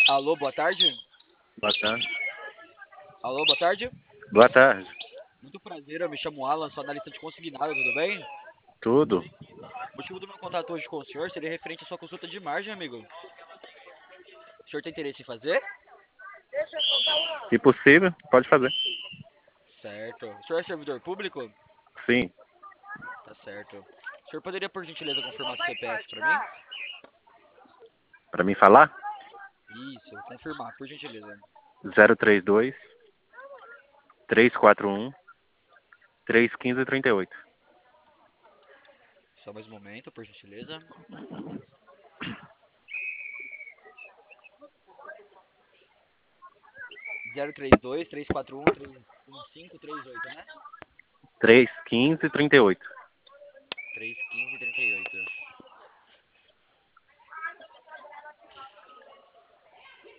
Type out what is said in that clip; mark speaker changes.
Speaker 1: Alô, boa tarde?
Speaker 2: Boa tarde.
Speaker 1: Alô, boa tarde?
Speaker 2: Boa tarde.
Speaker 1: Muito prazer, eu me chamo Alan, sou analista de consignado, tudo bem?
Speaker 2: Tudo?
Speaker 1: O motivo do meu contato hoje com o senhor seria referente à sua consulta de margem, amigo. O senhor tem interesse em fazer?
Speaker 2: Se possível, pode fazer.
Speaker 1: Certo. O senhor é servidor público?
Speaker 2: Sim.
Speaker 1: Tá certo. O senhor poderia, por gentileza, confirmar seu CPF pra mim?
Speaker 2: Para mim falar?
Speaker 1: Isso, confirmar, por gentileza.
Speaker 2: 032 341 31538.
Speaker 1: Só mais um momento, por gentileza. 032 341 31538, né?
Speaker 2: 31538.